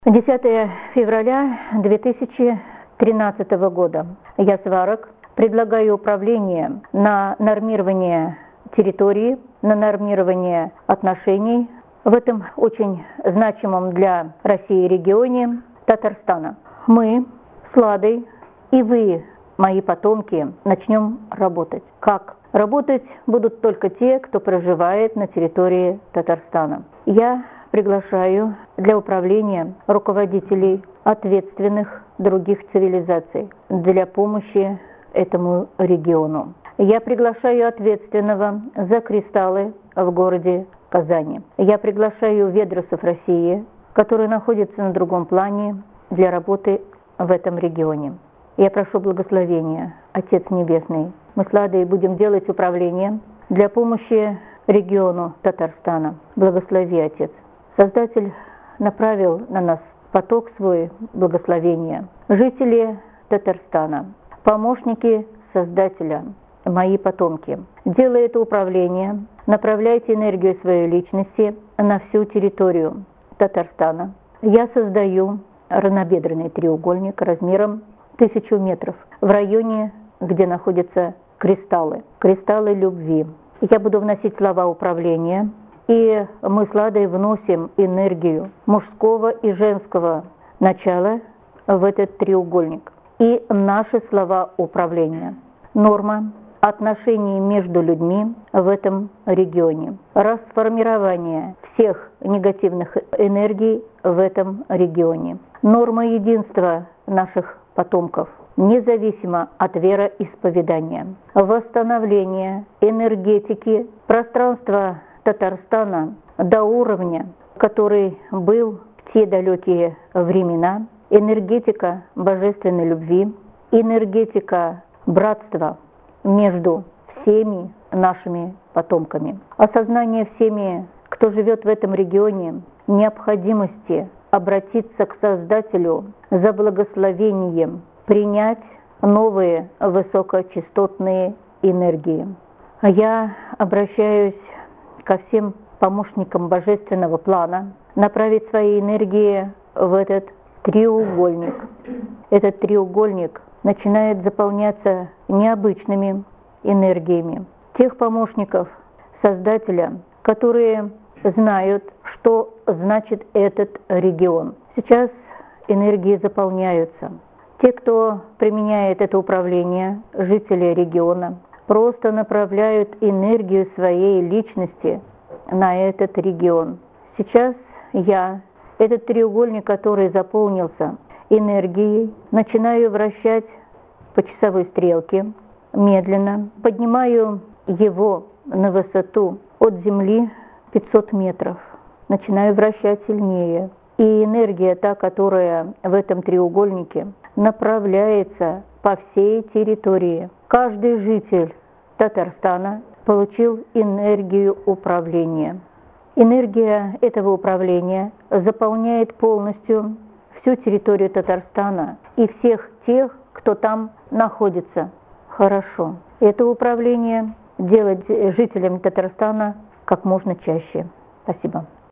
10 февраля 2013 года. Я, Сварог, предлагаю управление на нормирование территории, на нормирование отношений в этом очень значимом для России регионе Татарстана. Мы с Ладой и вы, мои потомки, начнем работать. Как? Работать будут только те, кто проживает на территории Татарстана. Я приглашаю для управления руководителей ответственных других цивилизаций для помощи этому региону. Я приглашаю ответственного за кристаллы в городе Казани. Я приглашаю ведросов России, которые находятся на другом плане, для работы в этом регионе. Я прошу благословения, Отец Небесный. Мы с Ладой будем делать управление для помощи региону Татарстана. Благослови, Отец. Создатель направил на нас поток свой благословения. Жители Татарстана, помощники Создателя, мои потомки, делая это управление, направляйте энергию своей личности на всю территорию Татарстана. Я создаю равнобедренный треугольник размером 1000 метров в районе, где находятся кристаллы любви. Я буду вносить слова управления, и мы с Ладой вносим энергию мужского и женского начала в этот треугольник. И наши слова управления. Норма отношений между людьми в этом регионе. Расформирование всех негативных энергий в этом регионе. Норма единства наших потомков, независимо от вероисповедания. Восстановление энергетики пространства Татарстана до уровня, который был в те далекие времена. Энергетика божественной любви, энергетика братства между всеми нашими потомками. Осознание всеми, кто живет в этом регионе, необходимости обратиться к Создателю за благословением, принять новые высокочастотные энергии. Я обращаюсь ко всем помощникам божественного плана направить свои энергии в этот треугольник. Этот треугольник начинает заполняться необычными энергиями тех помощников Создателя, которые знают, что значит этот регион. Сейчас энергии заполняются. Те, кто применяет это управление, жители региона, просто направляют энергию своей личности на этот регион. Сейчас я этот треугольник, который заполнился энергией, начинаю вращать по часовой стрелке, медленно, поднимаю его на высоту от земли 500 метров, начинаю вращать сильнее. И энергия, та, которая в этом треугольнике, направляется по всей территории. Каждый житель Татарстана получил энергию управления. Энергия этого управления заполняет полностью всю территорию Татарстана и всех тех, кто там находится. Хорошо. Это управление делать жителям Татарстана как можно чаще. Спасибо.